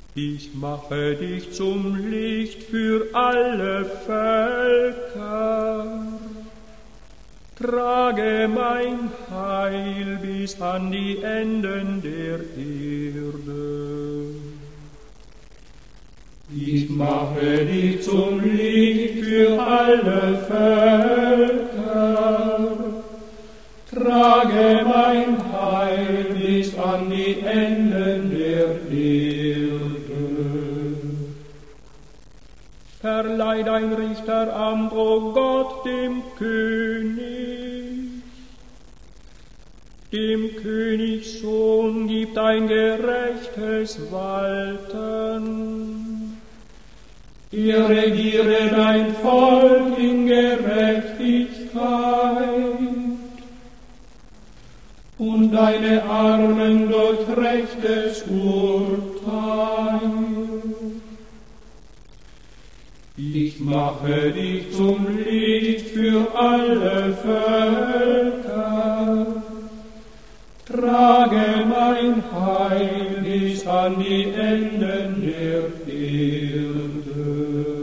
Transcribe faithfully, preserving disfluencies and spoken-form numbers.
Ich mache dich zum Licht für alle Völker, trage mein Heil bis an die Enden der Erde. Ich mache dich zum Licht für alle Völker, trage mein Heil bis an die Enden der Erde. Verleih dein Richteramt, o Gott, dem König. Dem Königssohn gib dein gerechtes Walten. Er regiere dein Volk in Gerechtigkeit und deine Armen durch rechtes Urteil. Ich mache dich zum Licht für alle Völker, trage mein Heil bis an die Enden der Erde.